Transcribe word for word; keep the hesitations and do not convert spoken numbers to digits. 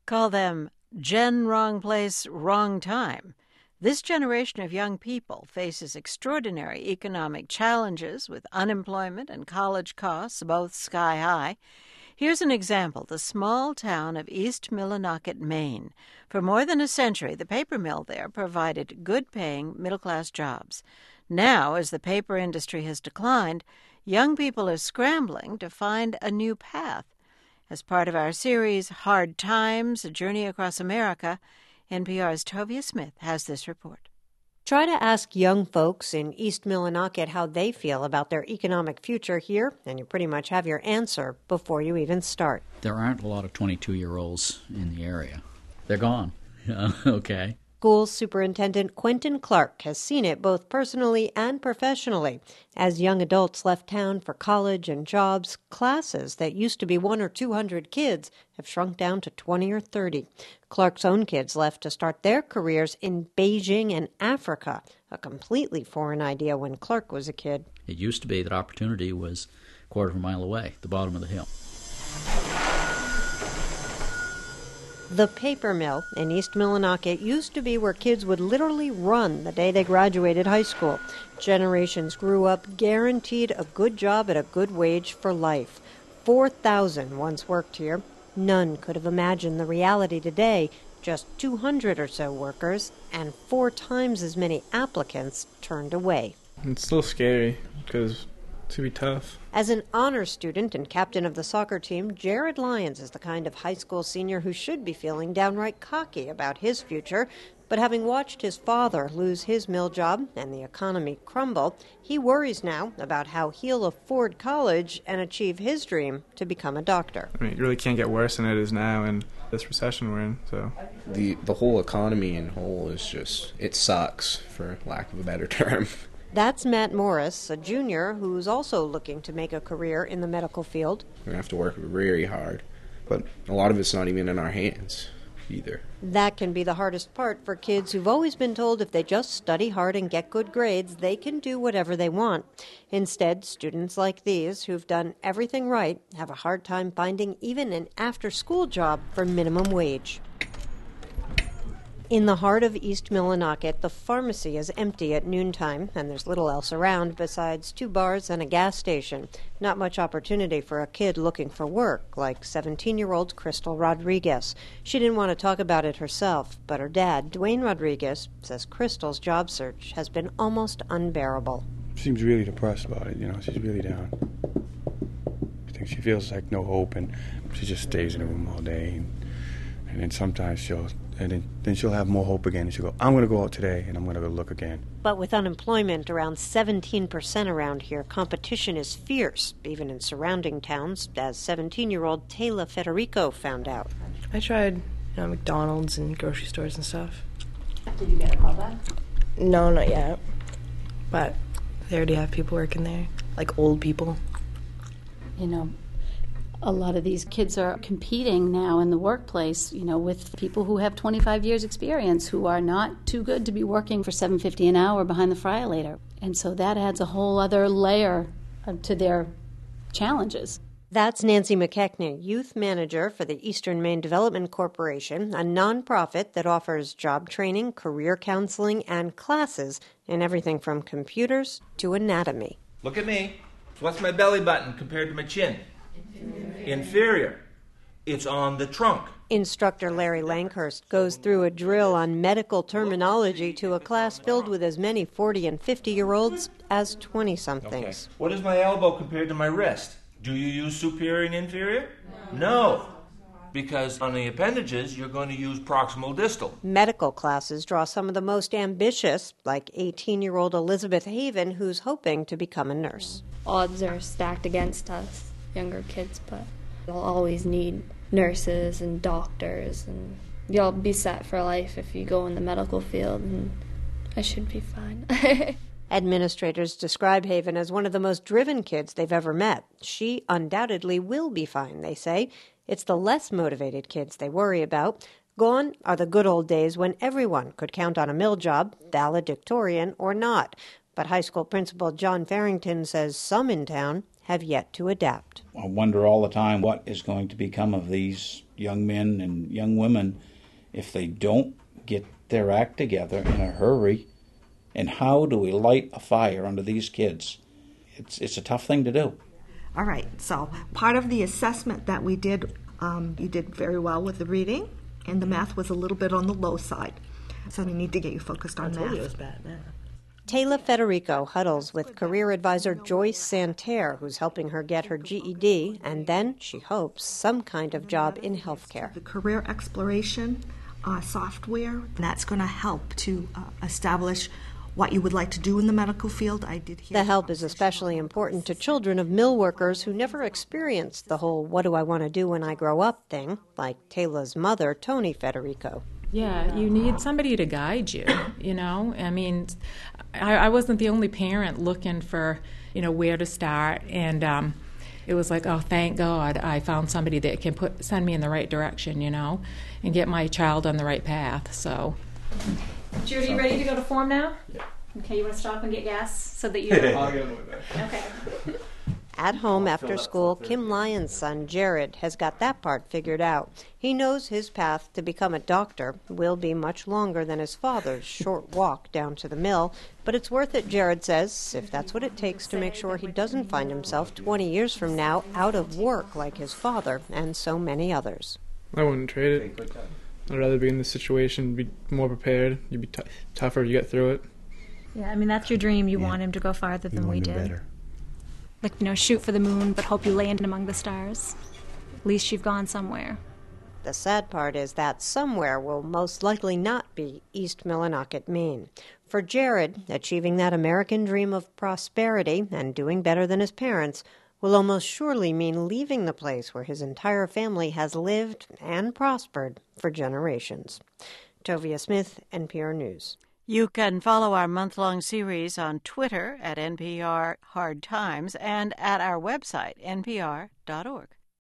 Call them Gen Wrong Place, Wrong Time. This generation of young people faces extraordinary economic challenges with unemployment and college costs both sky high. Here's an example, the small town of East Millinocket, Maine. For more than a century, the paper mill there provided good-paying middle-class jobs. Now, as the paper industry has declined, young people are scrambling to find a new path. As part of our series, Hard Times, A Journey Across America, N P R's Tovia Smith has this report. Try to ask young folks in East Millinocket how they feel about their economic future here, and you pretty much have your answer before you even start. There aren't a lot of twenty-two-year-olds in the area. They're gone. Okay. School Superintendent Quentin Clark has seen it both personally and professionally. As young adults left town for college and jobs, classes that used to be one or two hundred kids have shrunk down to twenty or thirty. Clark's own kids left to start their careers in Beijing and Africa, a completely foreign idea when Clark was a kid. It used to be that opportunity was a quarter of a mile away, the bottom of the hill. The paper mill in East Millinocket used to be where kids would literally run the day they graduated high school. Generations grew up guaranteed a good job at a good wage for life. four thousand once worked here. None could have imagined the reality today. Just two hundred or so workers and four times as many applicants turned away. It's still scary because it's going to be tough. As an honor student and captain of the soccer team, Jared Lyons is the kind of high school senior who should be feeling downright cocky about his future. But having watched his father lose his mill job and the economy crumble, he worries now about how he'll afford college and achieve his dream to become a doctor. I mean, it really can't get worse than it is now in this recession we're in. So the the whole economy in whole is just, it sucks, for lack of a better term. That's Matt Morris, a junior who's also looking to make a career in the medical field. We have to work very hard, but a lot of it's not even in our hands either. That can be the hardest part for kids who've always been told if they just study hard and get good grades, they can do whatever they want. Instead, students like these, who've done everything right, have a hard time finding even an after-school job for minimum wage. In the heart of East Millinocket, the pharmacy is empty at noontime, and there's little else around besides two bars and a gas station. Not much opportunity for a kid looking for work, like seventeen-year-old Crystal Rodriguez. She didn't want to talk about it herself, but her dad, Dwayne Rodriguez, says Crystal's job search has been almost unbearable. She seems really depressed about it, you know, she's really down. I think she feels like no hope, and she just stays in the room all day, and, and then sometimes she'll... And then, then she'll have more hope again, and she'll go, I'm going to go out today, and I'm going to go look again. But with unemployment around seventeen percent around here, competition is fierce, even in surrounding towns, as seventeen-year-old Taylor Federico found out. I tried, you know, McDonald's and grocery stores and stuff. Did you get a call back? No, not yet. But they already have people working there, like old people. You know, a lot of these kids are competing now in the workplace, you know, with people who have twenty-five years experience who are not too good to be working for seven fifty an hour behind the fryer-later. And so that adds a whole other layer to their challenges. That's Nancy McKechnie, youth manager for the Eastern Maine Development Corporation, a nonprofit that offers job training, career counseling, and classes in everything from computers to anatomy. Look at me. What's my belly button compared to my chin? Inferior. Inferior. It's on the trunk. Instructor Larry Langhurst goes through a drill on medical terminology to a class filled with as many forty and fifty-year-olds as twenty-somethings. Okay. What is my elbow compared to my wrist? Do you use superior and inferior? No. no. Because on the appendages, you're going to use proximal distal. Medical classes draw some of the most ambitious, like eighteen-year-old Elizabeth Haven, who's hoping to become a nurse. Odds are stacked against us, younger kids, but they'll always need nurses and doctors, and you'll be set for life if you go in the medical field, and I should be fine. Administrators describe Haven as one of the most driven kids they've ever met. She undoubtedly will be fine, they say. It's the less motivated kids they worry about. Gone are the good old days when everyone could count on a mill job, valedictorian or not. But high school principal John Farrington says some in town have yet to adapt. I wonder all the time what is going to become of these young men and young women, if they don't get their act together in a hurry, and how do we light a fire under these kids? It's, it's a tough thing to do. All right, so part of the assessment that we did, um, you did very well with the reading, and the math was a little bit on the low side. So we need to get you focused on I told math. you it was bad math. Taylor Federico huddles with career advisor Joyce Santerre, who's helping her get her G E D, and then, she hopes, some kind of job in healthcare. The career exploration uh, software, that's going to help to uh, establish what you would like to do in the medical field. I did hear The help is especially important to children of mill workers who never experienced the whole what do I want to do when I grow up thing, like Taylor's mother, Tony Federico. Yeah, you need somebody to guide you, you know? I mean, I, I wasn't the only parent looking for, you know, where to start. And um, it was like, oh, thank God I found somebody that can put send me in the right direction, you know, and get my child on the right path, so. Judy, you ready to go to form now? Yeah. Okay, you want to stop and get gas so that you... I'll get on the way back. Okay. At home after school, Kim Lyons' son, Jared, has got that part figured out. He knows his path to become a doctor will be much longer than his father's short walk down to the mill, but it's worth it, Jared says, if that's what it takes to make sure he doesn't find himself twenty years from now out of work like his father and so many others. I wouldn't trade it. I'd rather be in this situation, be more prepared. You'd be t- tougher, you get through it. Yeah, I mean, that's your dream. You yeah. want him to go farther than we did. Better. Like, you know, shoot for the moon, but hope you land among the stars. At least you've gone somewhere. The sad part is that somewhere will most likely not be East Millinocket, Maine. For Jared, achieving that American dream of prosperity and doing better than his parents will almost surely mean leaving the place where his entire family has lived and prospered for generations. Tovia Smith, N P R News. You can follow our month-long series on Twitter at N P R Hard Times and at our website, N P R dot org.